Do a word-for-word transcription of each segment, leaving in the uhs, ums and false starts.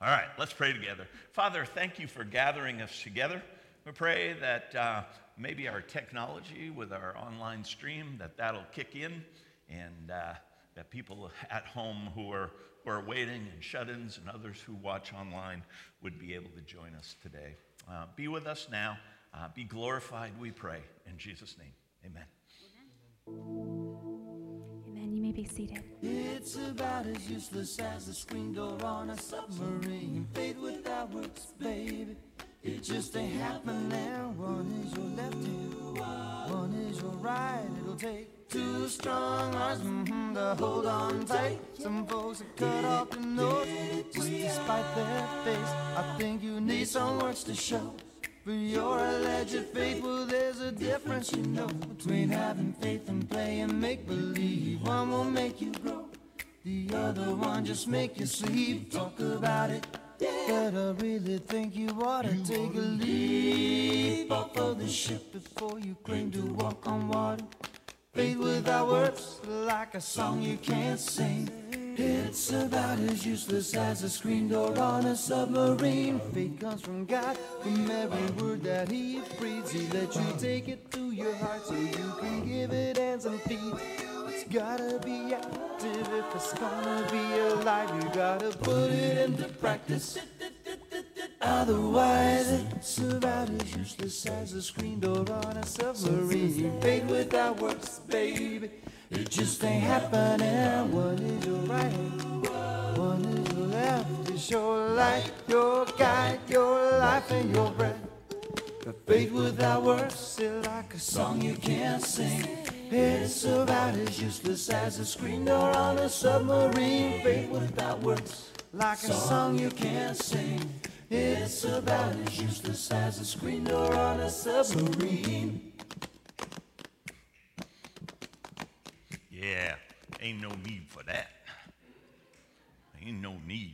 All right, let's pray together. Father, thank you for gathering us together. We pray that uh, maybe our technology with our online stream, that that'll kick in, and uh, that people at home who are, who are waiting and shut-ins and others who watch online would be able to join us today. Uh, be with us now. Uh, be glorified, we pray. In Jesus' name, amen. Amen. You may be seated. It's about as useless as a screen door on a submarine. Fate without works, baby. It just ain't happening. One is your left hand, one is your right. It'll take two strong arms mm-hmm, to hold on tight. Some folks are cut off the nose just despite their face. I think you need some works to show for your alleged fate. Well, there's a difference, you know, between having faith and playing make-believe. One will make you grow, the other one just make you sleep. Talk about it, better really think you ought to take a leap off of the ship before you claim to walk on water. Faith without words, like a song you can't sing. It's about as useless as a screen door on a submarine. Faith comes from God, from every word that He breathes. He lets you take it to your heart so you can give it hands and feet. It's gotta be active if it's gonna be alive. You gotta put it into practice. Otherwise, it's about as useless as a screen door on a submarine. Faith without works, baby. It just ain't happening. One is your right, one is your left. It's your light, your guide, your life and your breath. But faith without works is like a song you can't sing. It's about as useless as a screen door on a submarine. Faith without works, like a song you can't sing. It's about as useless as a screen door on a submarine. Yeah, ain't no need for that. Ain't no need.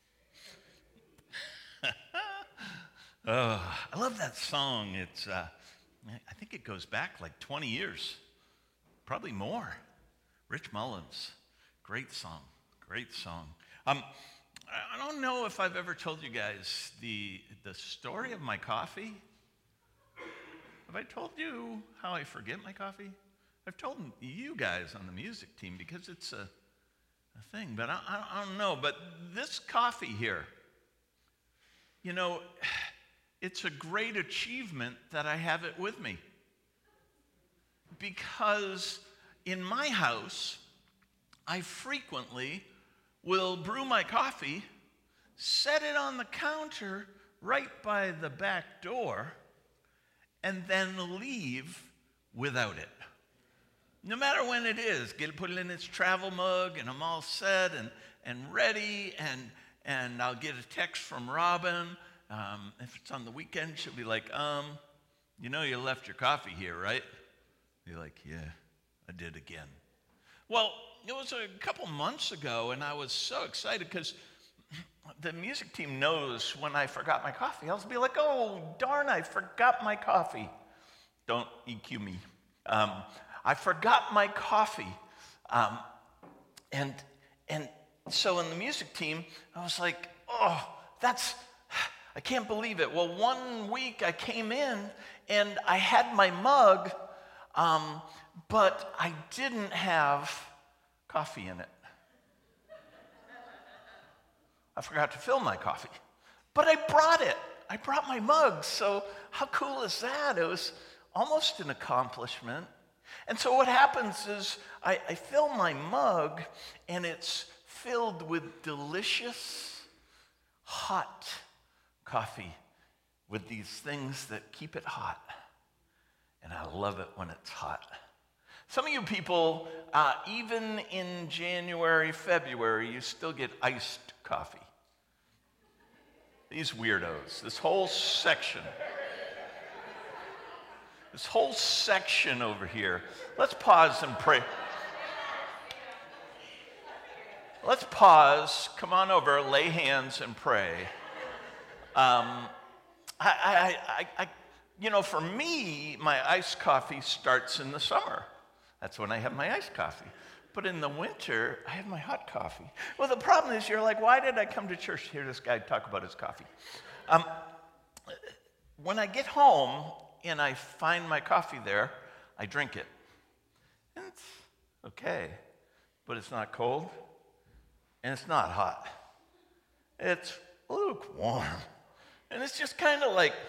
Oh, I love that song. It's, uh, I think it goes back like twenty years, probably more. Rich Mullins, great song, great song. Um, I don't know if I've ever told you guys the the story of my coffee. Have I told you how I forget my coffee? I've told you guys on the music team because it's a, a thing, but I, I, I don't know. But this coffee here, you know, it's a great achievement that I have it with me. Because in my house, I frequently will brew my coffee, set it on the counter right by the back door, and then leave without it. No matter when it is, get it, put it in its travel mug, and I'm all set and, and ready, and, and I'll get a text from Robin. Um, if it's on the weekend, she'll be like, um, you know you left your coffee here, right? You're like, yeah, I did again. Well, it was a couple months ago, and I was so excited because the music team knows when I forgot my coffee. I'll be like, oh, darn, I forgot my coffee. Don't E Q me. Um, I forgot my coffee. Um, and and so in the music team, I was like, oh, that's, I can't believe it. Well, one week I came in and I had my mug, um, but I didn't have coffee in it. I forgot to fill my coffee, but I brought it. I brought my mug, so how cool is that? It was almost an accomplishment. And so what happens is I, I fill my mug, and it's filled with delicious, hot coffee with these things that keep it hot. And I love it when it's hot. Some of you people, uh, even in January, February, you still get iced coffee. These weirdos, this whole section. This whole section over here. Let's pause and pray. Let's pause, come on over, lay hands and pray. Um, I, I, I, I, you know, for me, my iced coffee starts in the summer. That's when I have my iced coffee. but in the winter, I have my hot coffee. Well, the problem is, you're like, why did I come to church to hear this guy talk about his coffee? Um, when I get home and I find my coffee there, I drink it. And it's okay, but it's not cold, and it's not hot. It's lukewarm. And it's just kind of like,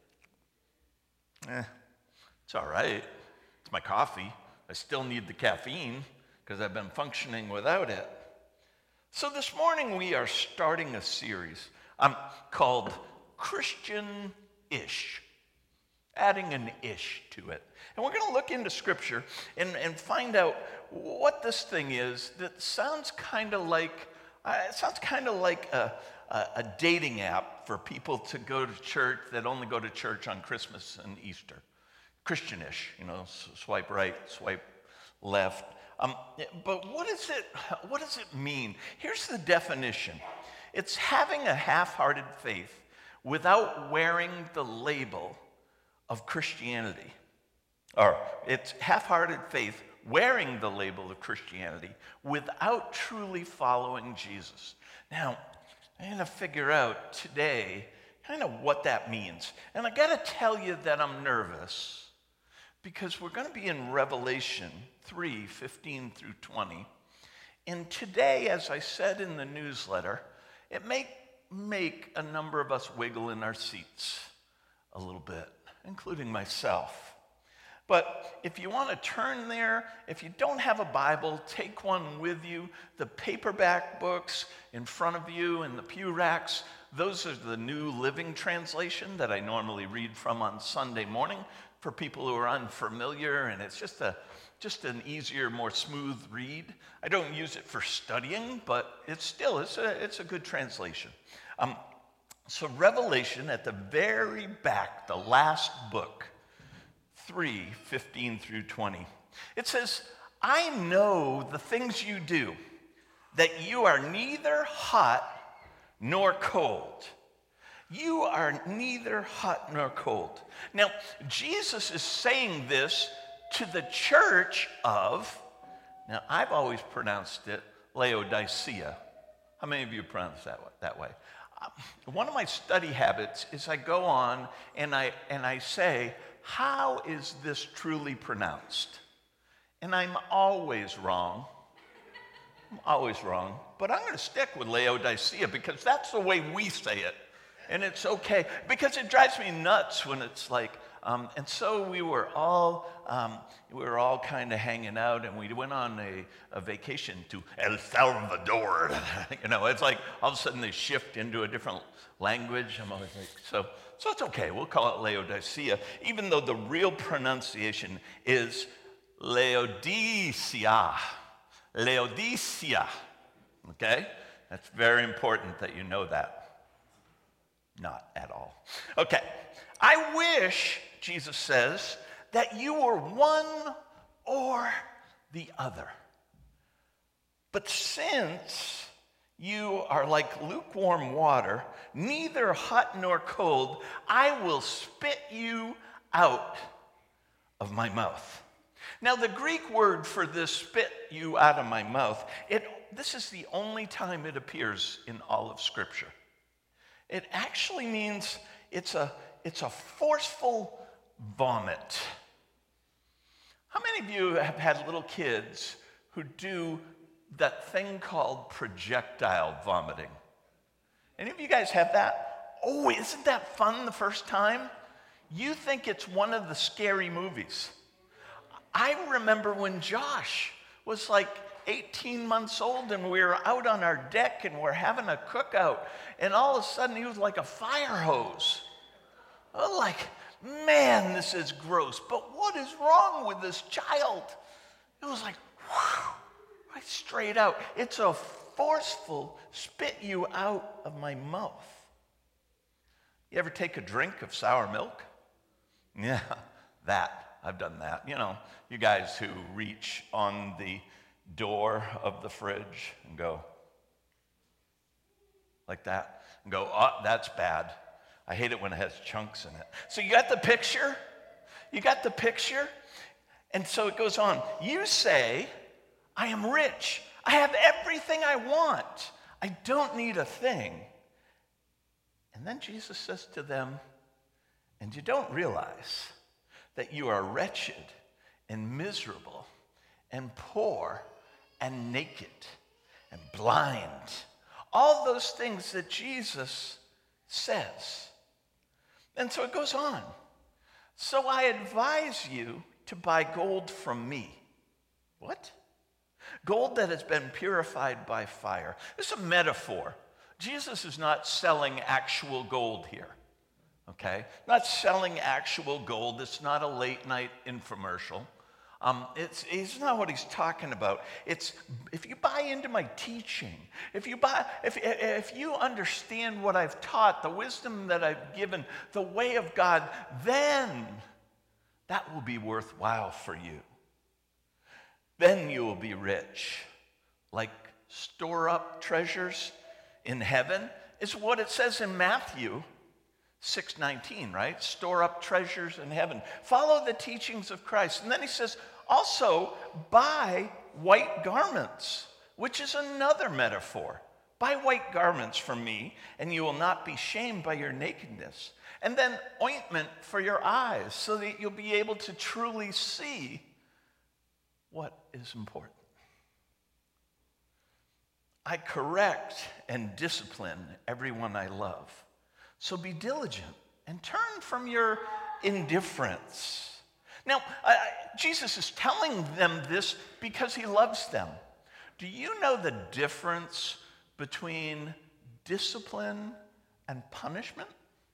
eh, it's all right. It's my coffee. I still need the caffeine because I've been functioning without it. So this morning we are starting a series um, called Christian-ish, adding an ish to it. And we're going to look into Scripture and, and find out what this thing is that sounds kind of like, uh, it sounds kind of like a, a, a dating app for people to go to church that only go to church on Christmas and Easter. Christian-ish, you know, swipe right, swipe left. Um, but what is it, what does it mean? Here's the definition. It's having a half-hearted faith without wearing the label of Christianity. Or it's half-hearted faith wearing the label of Christianity without truly following Jesus. Now, I'm going to figure out today kind of what that means. And I got to tell you that I'm nervous because we're going to be in Revelation three, fifteen through twenty. And today, as I said in the newsletter, it may make a number of us wiggle in our seats a little bit, including myself. But if you want to turn there, if you don't have a Bible, take one with you. The paperback books in front of you in the pew racks, those are the New Living Translation that I normally read from on Sunday morning for people who are unfamiliar, and it's just a just an easier, more smooth read. I don't use it for studying, but it's still, it's a, it's a good translation. Um, so Revelation, at the very back, the last book, three, fifteen through twenty. It says, I know the things you do, that you are neither hot nor cold. You are neither hot nor cold. Now, Jesus is saying this to the church of, now I've always pronounced it Laodicea. How many of you pronounce that that way? Um, one of my study habits is I go on and I and I say, how is this truly pronounced? And I'm always wrong. I'm always wrong. But I'm going to stick with Laodicea because that's the way we say it. And it's okay. Because it drives me nuts when it's like, um, and so we were all, um, we were all kind of hanging out, and we went on a, a vacation to El Salvador. You know, it's like all of a sudden they shift into a different language. I'm always like, so, so it's okay. We'll call it Laodicea, even though the real pronunciation is Laodicea. Laodicea. Okay? That's very important that you know that. Not at all. Okay. I wish, Jesus says, that you were one or the other. But since you are like lukewarm water, neither hot nor cold, I will spit you out of my mouth. Now, the Greek word for this spit you out of my mouth, it, this is the only time it appears in all of Scripture. It actually means it's a, it's a forceful vomit. How many of you have had little kids who do that thing called projectile vomiting? Any of you guys have that? Oh, isn't that fun the first time? You think it's one of the scary movies. I remember when Josh was like eighteen months old and we were out on our deck and we're having a cookout, and all of a sudden he was like a fire hose. I'm like, man, this is gross, but what is wrong with this child? It was like, whew, right straight out. It's a forceful spit you out of my mouth. You ever take a drink of sour milk? Yeah, that. I've done that. You know, you guys who reach on the door of the fridge and go like that and go, oh, that's bad. I hate it when it has chunks in it. So you got the picture? You got the picture? And so it goes on. You say, I am rich. I have everything I want. I don't need a thing. And then Jesus says to them, and you don't realize that you are wretched and miserable and poor and naked and blind. All those things that Jesus says. And so it goes on. So I advise you to buy gold from me. What? Gold that has been purified by fire. This is a metaphor. Jesus is not selling actual gold here. Okay? Not selling actual gold. It's not a late night infomercial. Um, it's, it's not what he's talking about. It's if you buy into my teaching, if you buy, if, if you understand what I've taught, the wisdom that I've given, the way of God, then that will be worthwhile for you. Then you will be rich. Like store up treasures in heaven is what it says in Matthew six nineteen, right? Store up treasures in heaven. Follow the teachings of Christ. And then he says, also buy white garments, which is another metaphor. Buy white garments from me, and you will not be shamed by your nakedness. And then ointment for your eyes, so that you'll be able to truly see what is important. I correct and discipline everyone I love. So be diligent and turn from your indifference. Now, uh, Jesus is telling them this because he loves them. Do you know the difference between discipline and punishment?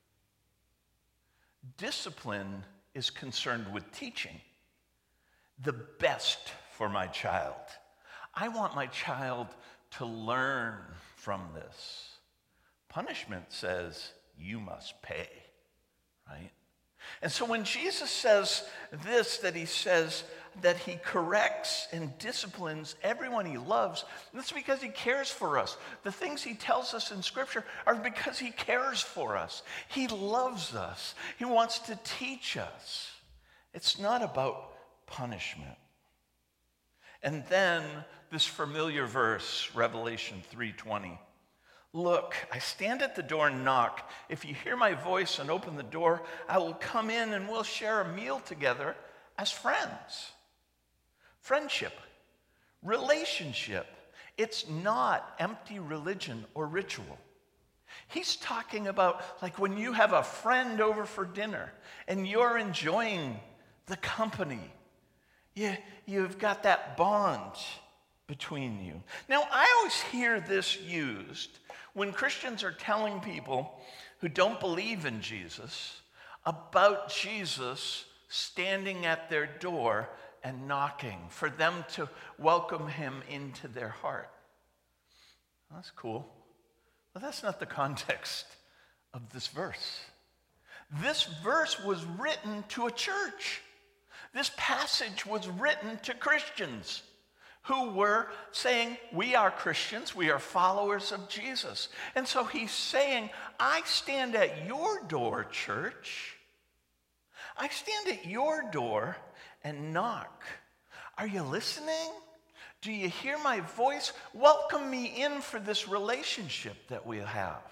Discipline is concerned with teaching the best for my child. I want my child to learn from this. Punishment says, you must pay, right? And so when Jesus says this, that he says that he corrects and disciplines everyone he loves, that's because he cares for us. The things he tells us in Scripture are because he cares for us. He loves us. He wants to teach us. It's not about punishment. And then this familiar verse, Revelation three twenty. Look, I stand at the door and knock. If you hear my voice and open the door, I will come in and we'll share a meal together as friends. Friendship, relationship. It's not empty religion or ritual. He's talking about like when you have a friend over for dinner and you're enjoying the company. You, you've got that bond between you. Now, I always hear this used when Christians are telling people who don't believe in Jesus about Jesus standing at their door and knocking for them to welcome him into their heart. That's cool. But that's not the context of this verse. This verse was written to a church. This passage was written to Christians who were saying, we are Christians, we are followers of Jesus. And so he's saying, I stand at your door, church. I stand at your door and knock. Are you listening? Do you hear my voice? Welcome me in for this relationship that we have.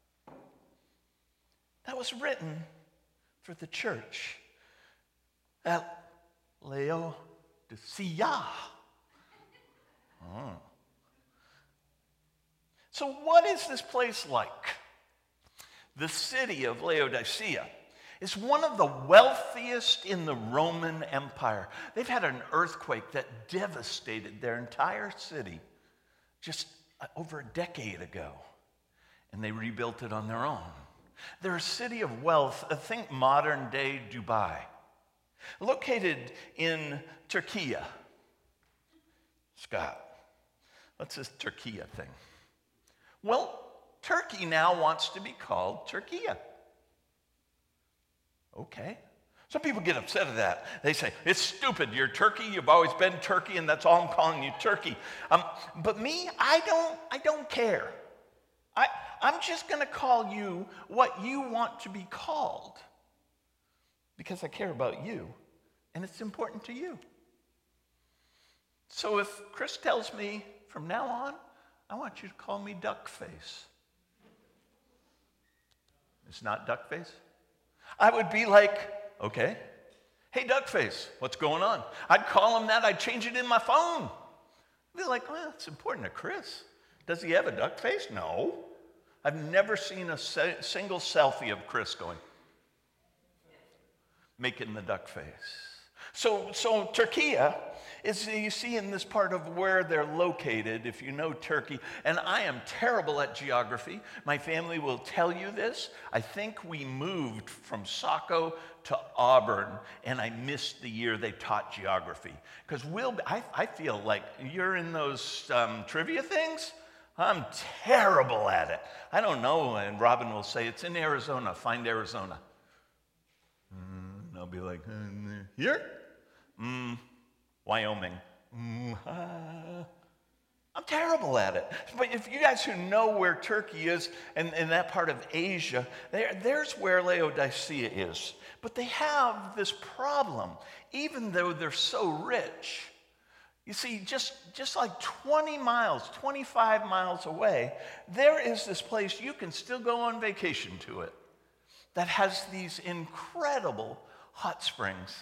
That was written for the church at Laodicea. Oh. So what is this place like? The city of Laodicea is one of the wealthiest in the Roman Empire. They've had an earthquake that devastated their entire city just over a decade ago, and they rebuilt it on their own. They're a city of wealth. Think modern-day Dubai. Located in Turkey. Scott, what's this Turkey thing? Well, Turkey now wants to be called Turkey. Okay. Some people get upset at that. They say, it's stupid. You're Turkey. You've always been Turkey, and that's all I'm calling you, Turkey. Um, but me, I don't, I don't care. I, I'm just going to call you what you want to be called because I care about you, and it's important to you. So if Chris tells me from now on, I want you to call me Duckface. It's not Duckface? I would be like, okay, hey Duckface, what's going on? I'd call him that, I'd change it in my phone. I'd be like, well, it's important to Chris. Does he have a duck face? No. I've never seen a se- single selfie of Chris going, making the duck face. So, so Turkey is, you see in this part of where they're located, if you know Turkey, and I am terrible at geography. My family will tell you this. I think we moved from Saco to Auburn, and I missed the year they taught geography. Because we'll, I, I feel like you're in those um, trivia things. I'm terrible at it. I don't know, and Robin will say, it's in Arizona, find Arizona. Mm, I'll be like, mm, here? Mm, Wyoming. Mm, ah. I'm terrible at it. But if you guys who know where Turkey is and, and that part of Asia, there, there's where Laodicea is. But they have this problem, even though they're so rich. You see, just, just like twenty miles, twenty-five miles away, there is this place you can still go on vacation to it that has these incredible hot springs.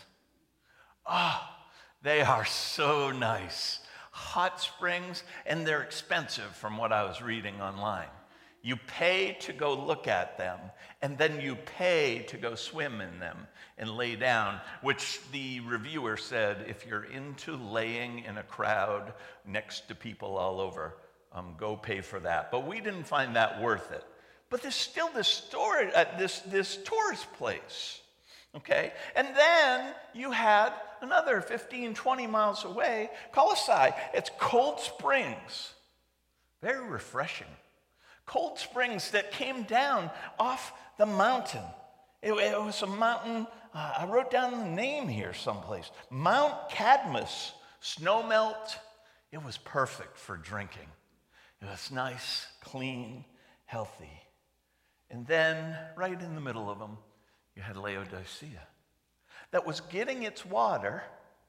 Ah, oh, they are so nice. Hot springs, and they're expensive from what I was reading online. You pay to go look at them, and then you pay to go swim in them and lay down, which the reviewer said, if you're into laying in a crowd next to people all over, um, go pay for that. But we didn't find that worth it. But there's still this story, uh, this, this tourist place. Okay, and then you had another fifteen, twenty miles away, Colossae. It's cold springs, very refreshing. Cold springs that came down off the mountain. It, it was a mountain, uh, I wrote down the name here someplace. Mount Cadmus, snowmelt. It was perfect for drinking. It was nice, clean, healthy. And then right in the middle of them, you had Laodicea that was getting its water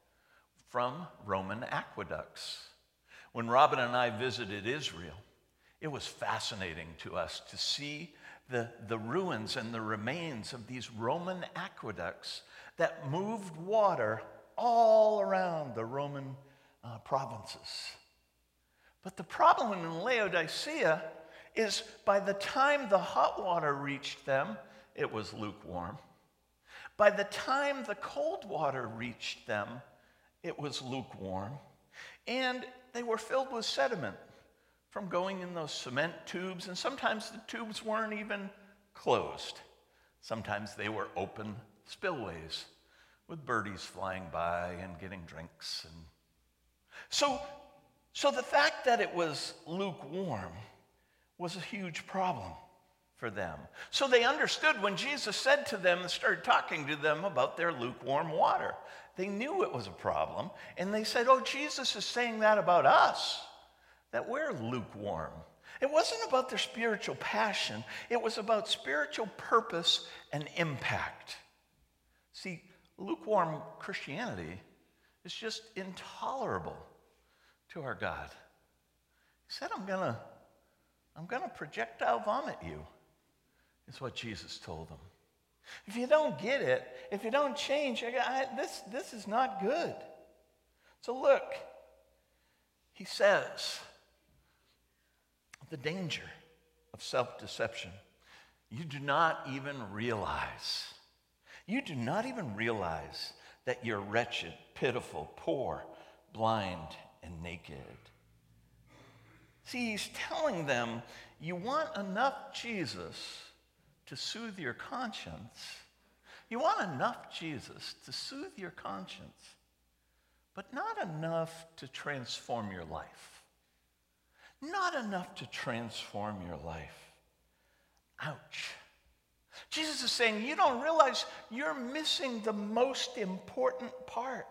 from Roman aqueducts. When Robin and I visited Israel, it was fascinating to us to see the, the ruins and the remains of these Roman aqueducts that moved water all around the Roman uh, provinces. But the problem in Laodicea is by the time the hot water reached them, it was lukewarm. By the time the cold water reached them, it was lukewarm. And they were filled with sediment from going in those cement tubes, and sometimes the tubes weren't even closed. Sometimes they were open spillways with birdies flying by and getting drinks. And so, so the fact that it was lukewarm was a huge problem for them. So they understood when Jesus said to them and started talking to them about their lukewarm water. They knew it was a problem, and they said, oh, Jesus is saying that about us, that we're lukewarm. It wasn't about their spiritual passion. It was about spiritual purpose and impact. See, lukewarm Christianity is just intolerable to our God. He said, I'm gonna, I'm gonna projectile vomit you. Is what Jesus told them. If you don't get it, if you don't change, I, I, this, this is not good. So look, he says, the danger of self-deception. You do not even realize, you do not even realize that you're wretched, pitiful, poor, blind, and naked. See, he's telling them, you want enough Jesus to soothe your conscience. You want enough Jesus to soothe your conscience, but not enough to transform your life. Not enough to transform your life. Ouch. Jesus is saying, you don't realize you're missing the most important part.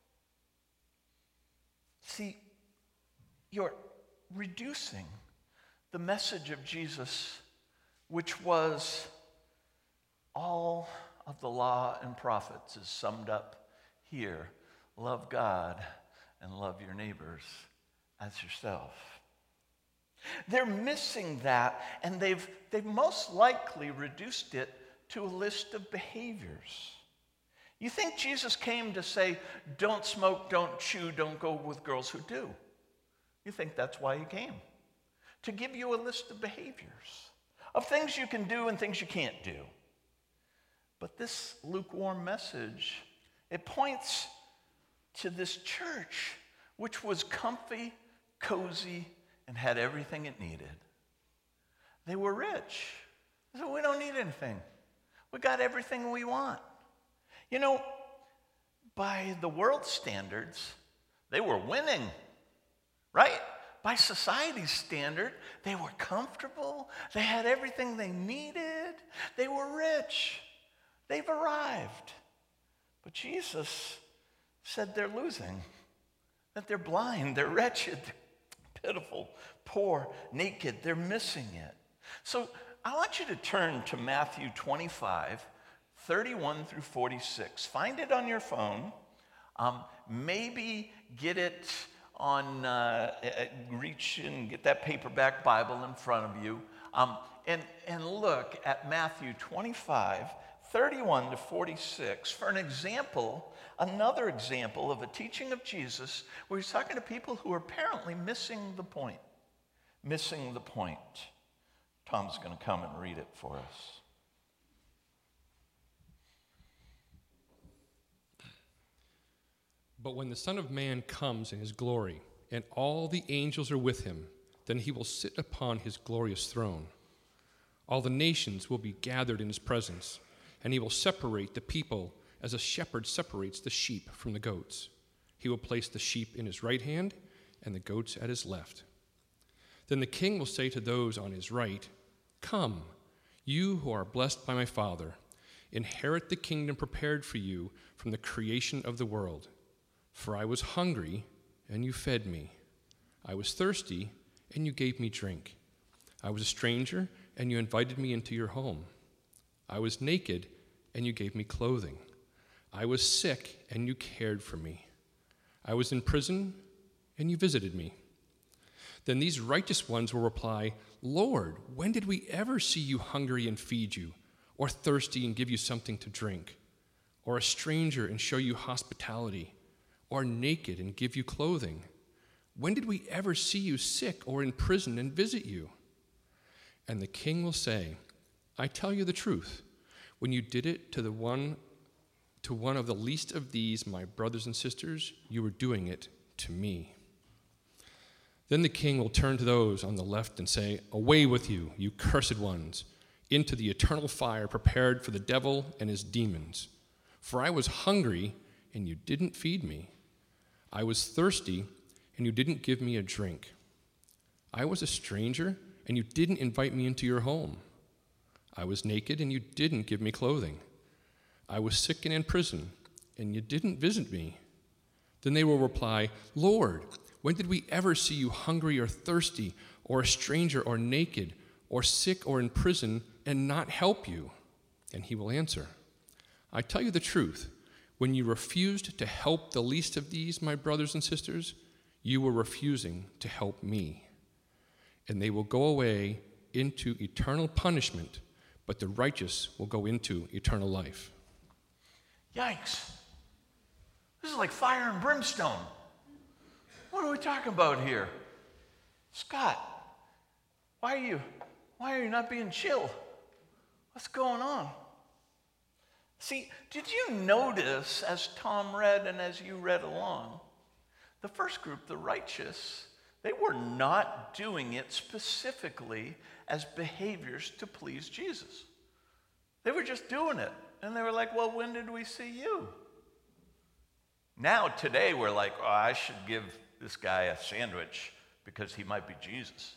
See, you're reducing the message of Jesus, which was all of the law and prophets is summed up here. Love God and love your neighbors as yourself. They're missing that, and they've, they've most likely reduced it to a list of behaviors. You think Jesus came to say, don't smoke, don't chew, don't go with girls who do. You think that's why he came. To give you a list of behaviors, of things you can do and things you can't do. But this lukewarm message, it points to this church, which was comfy, cozy, and had everything it needed. They were rich. So we don't need anything. We got everything we want. You know, by the world's standards, they were winning, right? By society's standard, they were comfortable. They had everything they needed. They were rich. They've arrived. But Jesus said they're losing, that they're blind, they're wretched, they're pitiful, poor, naked. They're missing it. So I want you to turn to Matthew twenty-five, thirty-one through forty-six. Find it on your phone. Um, maybe get it on, uh, reach and get that paperback Bible in front of you. Um, and, and look at Matthew twenty-five, thirty-one to forty-six for an example, another example of a teaching of Jesus where he's talking to people who are apparently missing the point. Missing the point. Tom's going to come and read it for us. But when the Son of Man comes in his glory, and all the angels are with him, then he will sit upon his glorious throne. All the nations will be gathered in his presence, and he will separate the people as a shepherd separates the sheep from the goats. He will place the sheep in his right hand and the goats at his left. Then the king will say to those on his right, "Come, you who are blessed by my Father, inherit the kingdom prepared for you from the creation of the world. For I was hungry, and you fed me. I was thirsty, and you gave me drink. I was a stranger, and you invited me into your home. I was naked, and you gave me clothing. I was sick, and you cared for me. I was in prison, and you visited me." Then these righteous ones will reply, "Lord, when did we ever see you hungry and feed you, or thirsty and give you something to drink, or a stranger and show you hospitality, or naked and give you clothing? When did we ever see you sick or in prison and visit you?" And the king will say, "I tell you the truth, when you did it to the one to one of the least of these, my brothers and sisters, you were doing it to me." Then the king will turn to those on the left and say, "Away with you, you cursed ones, into the eternal fire prepared for the devil and his demons. For I was hungry, and you didn't feed me. I was thirsty, and you didn't give me a drink. I was a stranger, and you didn't invite me into your home. I was naked, and you didn't give me clothing. I was sick and in prison, and you didn't visit me." Then they will reply, "Lord, when did we ever see you hungry or thirsty, or a stranger or naked, or sick or in prison, and not help you?" And he will answer, "I tell you the truth, when you refused to help the least of these, my brothers and sisters, you were refusing to help me." And they will go away into eternal punishment, but the righteous will go into eternal life. Yikes. This is like fire and brimstone. What are we talking about here? Scott, why are you, why are you not being chill? What's going on? See, did you notice as Tom read and as you read along, the first group, the righteous, they were not doing it specifically as behaviors to please Jesus. They were just doing it. And they were like, "Well, when did we see you?" Now, today, we're like, "Oh, I should give this guy a sandwich because he might be Jesus."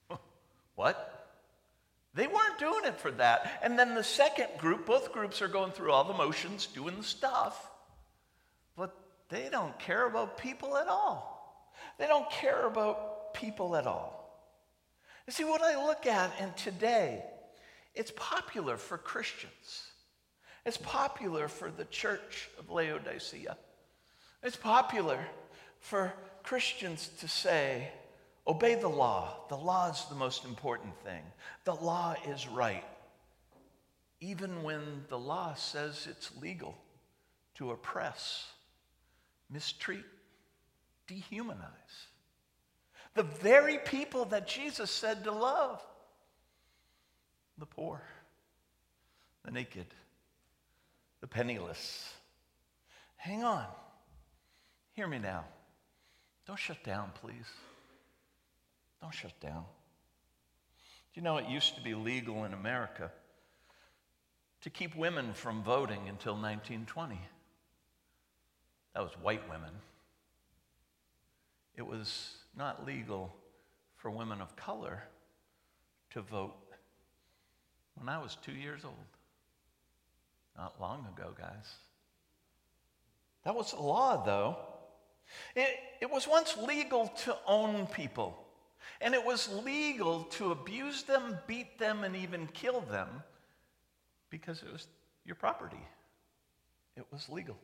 What? They weren't doing it for that. And then the second group, both groups are going through all the motions, doing the stuff, but they don't care about people at all. They don't care about people at all. You see, what I look at, and today, it's popular for Christians. It's popular for the church of Laodicea. It's popular for Christians to say, obey the law. The law is the most important thing. The law is right. Even when the law says it's legal to oppress, mistreat, dehumanize the very people that Jesus said to love. The poor, the naked, the penniless. Hang on. Hear me now. Don't shut down, please. Don't shut down. Do you know it used to be legal in America to keep women from voting until nineteen twenty? That was white women. It was not legal for women of color to vote when I was two years old. Not long ago, guys. That was the law, though. It, it was once legal to own people. And it was legal to abuse them, beat them, and even kill them because it was your property. It was legal.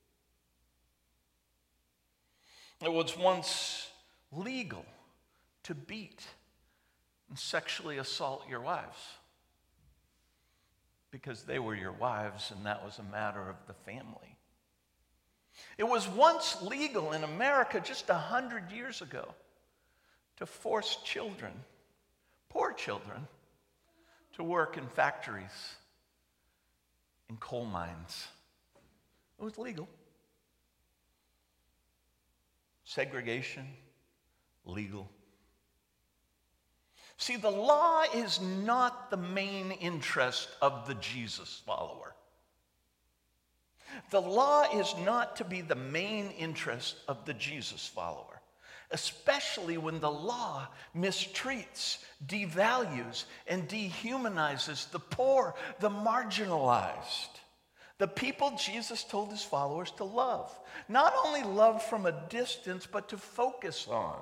It was once legal to beat and sexually assault your wives because they were your wives and that was a matter of the family. It was once legal in America just a hundred years ago to force children, poor children, to work in factories, in coal mines. It was legal. Segregation, legal. See, the law is not the main interest of the Jesus follower. The law is not to be the main interest of the Jesus follower, especially when the law mistreats, devalues, and dehumanizes the poor, the marginalized, the people Jesus told his followers to love. Not only love from a distance, but to focus on.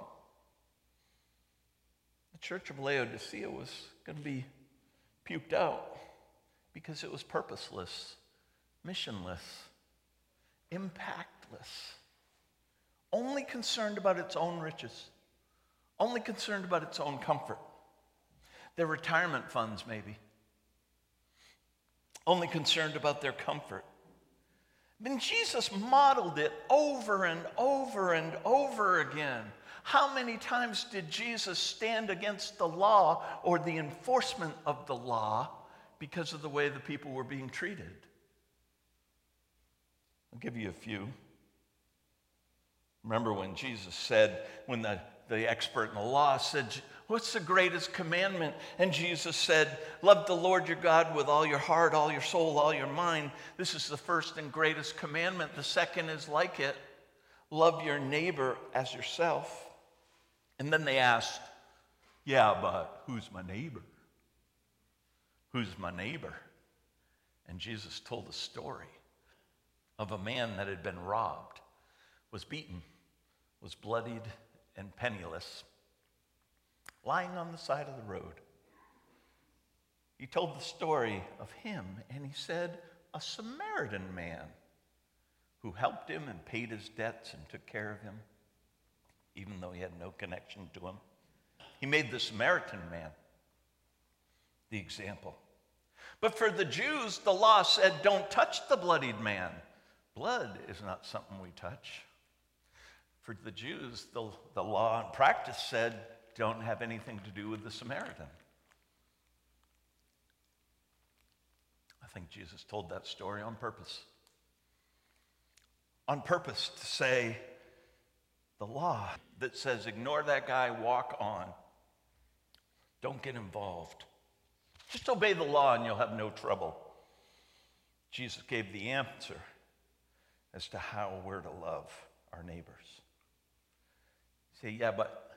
The church of Laodicea was going to be puked out because it was purposeless, missionless, impactless, only concerned about its own riches, only concerned about its own comfort, their retirement funds maybe, only concerned about their comfort. Then Jesus modeled it over and over and over again. How many times did Jesus stand against the law or the enforcement of the law because of the way the people were being treated? I'll give you a few. Remember when Jesus said, when the, the expert in the law said, what's the greatest commandment? And Jesus said, love the Lord your God with all your heart, all your soul, all your mind. This is the first and greatest commandment. The second is like it. Love your neighbor as yourself. And then they asked, yeah, but who's my neighbor? Who's my neighbor? And Jesus told a story of a man that had been robbed, was beaten, was bloodied and penniless, lying on the side of the road. He told the story of him, and he said, a Samaritan man who helped him and paid his debts and took care of him, even though he had no connection to him. He made the Samaritan man the example. But for the Jews, the law said, don't touch the bloodied man. Blood is not something we touch. For the Jews, the, the law and practice said, don't have anything to do with the Samaritan. I think Jesus told that story on purpose. On purpose to say, the law that says, ignore that guy, walk on. Don't get involved. Just obey the law and you'll have no trouble. Jesus gave the answer as to how we're to love our neighbors. You say, yeah, but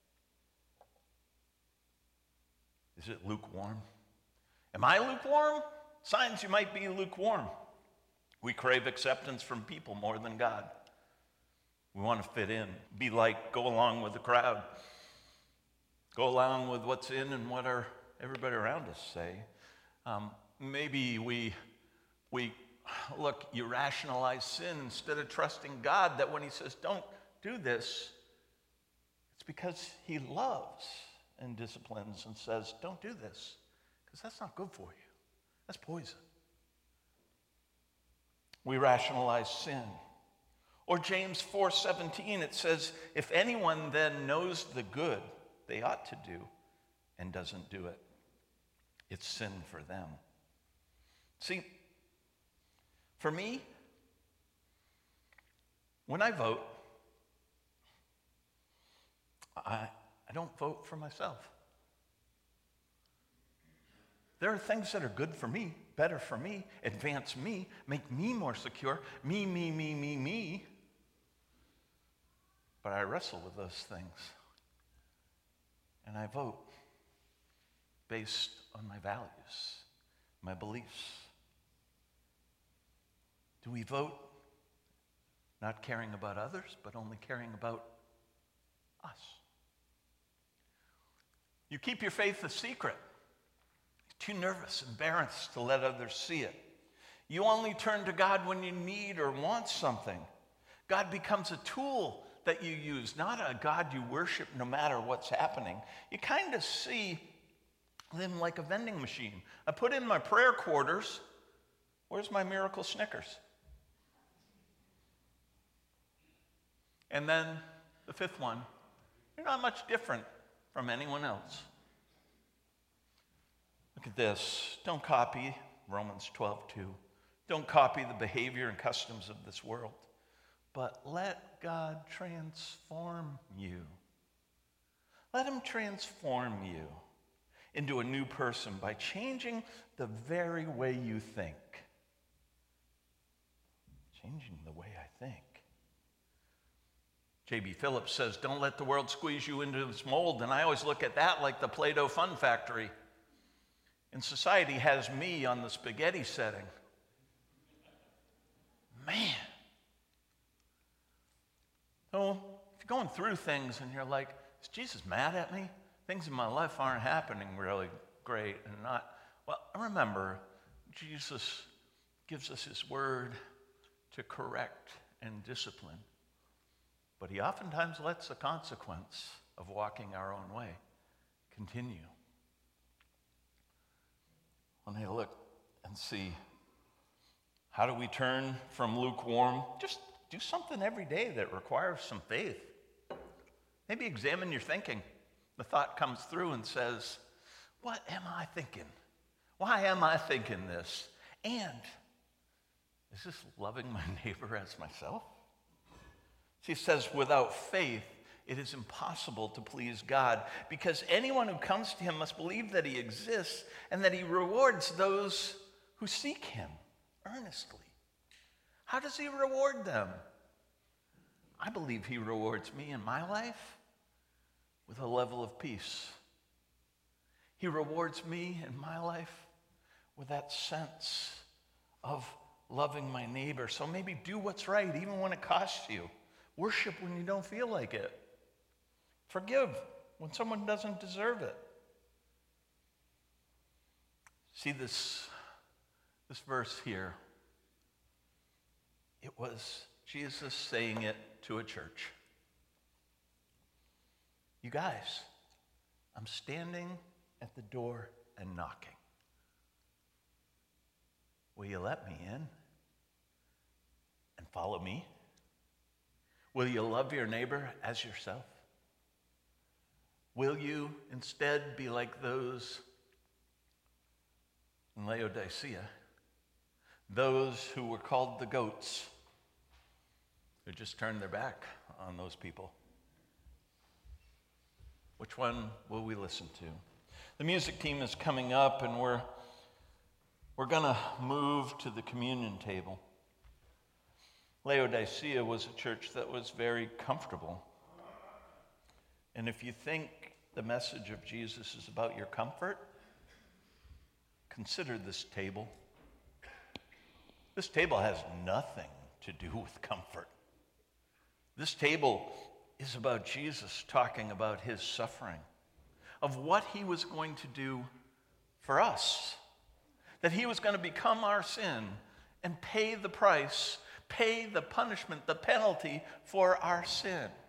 is it lukewarm? Am I lukewarm? Signs you might be lukewarm. We crave acceptance from people more than God. We want to fit in, be like, go along with the crowd. Go along with what's in and what our, everybody around us say. Um, maybe we, we, look, you rationalize sin instead of trusting God, that when he says, don't do this, it's because he loves and disciplines and says, don't do this, because that's not good for you. That's poison. We rationalize sin. Or James four seventeen, it says, if anyone then knows the good they ought to do and doesn't do it, it's sin for them. See, for me, when I vote, I, I don't vote for myself. There are things that are good for me, better for me, advance me, make me more secure, me, me, me, me, me. But I wrestle with those things. And I vote based on my values, my beliefs. Do we vote not caring about others, but only caring about us? You keep your faith a secret. You're too nervous, embarrassed to let others see it. You only turn to God when you need or want something. God becomes a tool that you use, not a God you worship no matter what's happening. You kind of see them like a vending machine. I put in my prayer quarters. Where's my miracle Snickers? And then the fifth one, you're not much different from anyone else. Look at this. Don't copy Romans twelve two. Don't copy the behavior and customs of this world, but let God transform you. Let him transform you into a new person by changing the very way you think. Changing the way I think. J B Phillips says, don't let the world squeeze you into its mold. And I always look at that like the Play-Doh Fun Factory. And society has me on the spaghetti setting. Man. So if you're going through things and you're like, is Jesus mad at me? Things in my life aren't happening really great and not, well, remember, Jesus gives us his word to correct and discipline. But he oftentimes lets the consequence of walking our own way continue. When I look and see, how do we turn from lukewarm? Just do something every day that requires some faith. Maybe examine your thinking. The thought comes through and says, what am I thinking? Why am I thinking this? And is this loving my neighbor as myself? She says, without faith, it is impossible to please God, because anyone who comes to him must believe that he exists and that he rewards those who seek him earnestly. How does he reward them? I believe he rewards me in my life with a level of peace. He rewards me in my life with that sense of loving my neighbor. So maybe do what's right, even when it costs you. Worship when you don't feel like it. Forgive when someone doesn't deserve it. See this, this verse here. It was Jesus saying it to a church. You guys, I'm standing at the door and knocking. Will you let me in and follow me? Will you love your neighbor as yourself? Will you instead be like those in Laodicea, those who were called the goats, who just turned their back on those people? Which one will we listen to? The music team is coming up, and we're, we're going to move to the communion table. Laodicea was a church that was very comfortable. And if you think the message of Jesus is about your comfort, consider this table. This table has nothing to do with comfort. This table is about Jesus talking about his suffering, of what he was going to do for us, that he was going to become our sin and pay the price, pay the punishment, the penalty for our sin.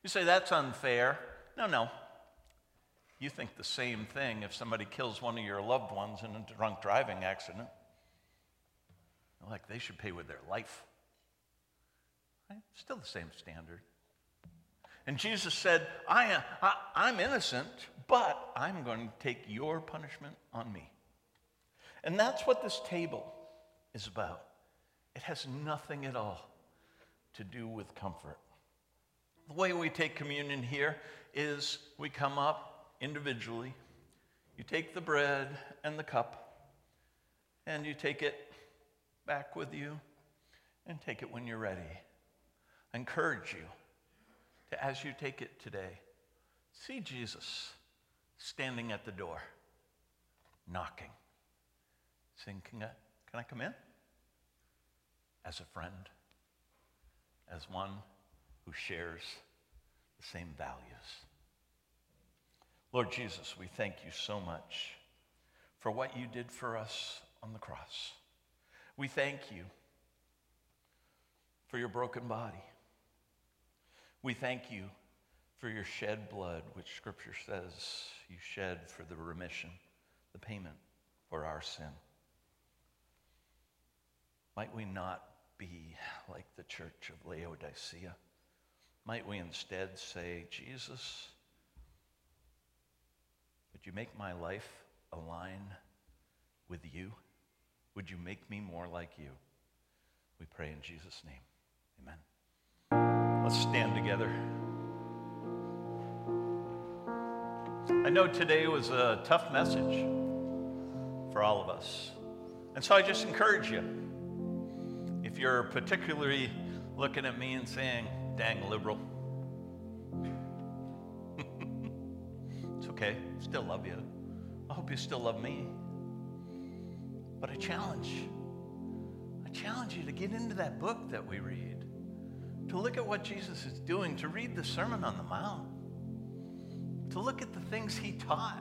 You say, that's unfair. No, no. You think the same thing if somebody kills one of your loved ones in a drunk driving accident. Like they should pay with their life. Right? Still the same standard. And Jesus said, I, I, I'm innocent, but I'm going to take your punishment on me. And that's what this table is about. It has nothing at all to do with comfort. The way we take communion here is we come up individually. You take the bread and the cup, and you take it back with you, and take it when you're ready. I encourage you to, as you take it today, see Jesus standing at the door, knocking, saying, can I, can I come in? As a friend, as one who shares the same values. Lord Jesus, we thank you so much for what you did for us on the cross. We thank you for your broken body. We thank you for your shed blood, which Scripture says you shed for the remission, the payment for our sin. Might we not be like the church of Laodicea? Might we instead say, Jesus, would you make my life align with you? Would you make me more like you? We pray in Jesus' name. Amen. Let's stand together. I know today was a tough message for all of us. And so I just encourage you, if you're particularly looking at me and saying, dang liberal, it's okay, still love you. I hope you still love me. But I challenge, I challenge you to get into that book that we read, to look at what Jesus is doing, to read the Sermon on the Mount, to look at the things he taught,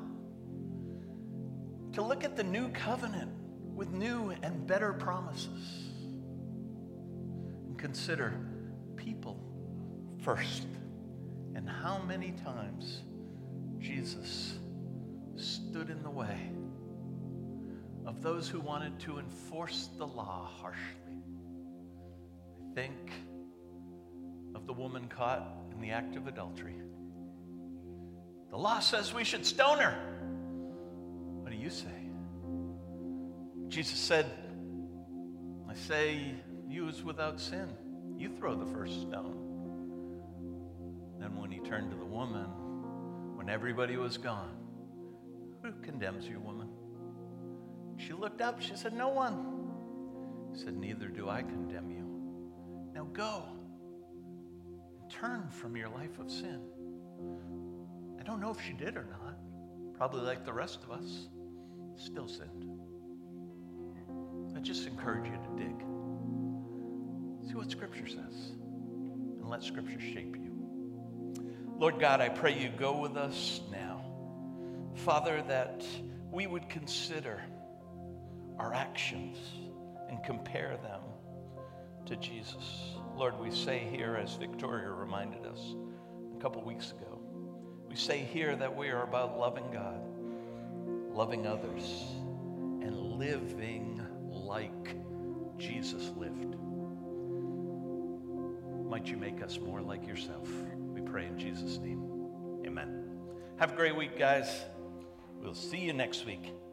to look at the new covenant with new and better promises, and consider people first, and how many times Jesus stood in the way of those who wanted to enforce the law harshly. I think of the woman caught in the act of adultery. The law says we should stone her. What do you say? Jesus said, I say you is without sin. You throw the first stone. Then when he turned to the woman, when everybody was gone, who condemns you, woman? She looked up, she said, no one. He said, neither do I condemn you. Now go and turn from your life of sin. I don't know if she did or not. Probably like the rest of us, still sinned. I just encourage you to dig. See what Scripture says, and let Scripture shape you. Lord God, I pray you go with us now. Father, that we would consider our actions and compare them to Jesus. Lord, we say here, as Victoria reminded us a couple weeks ago, we say here that we are about loving God, loving others, and living like Jesus lived. Might you make us more like yourself? We pray in Jesus' name. Amen. Have a great week, guys. We'll see you next week.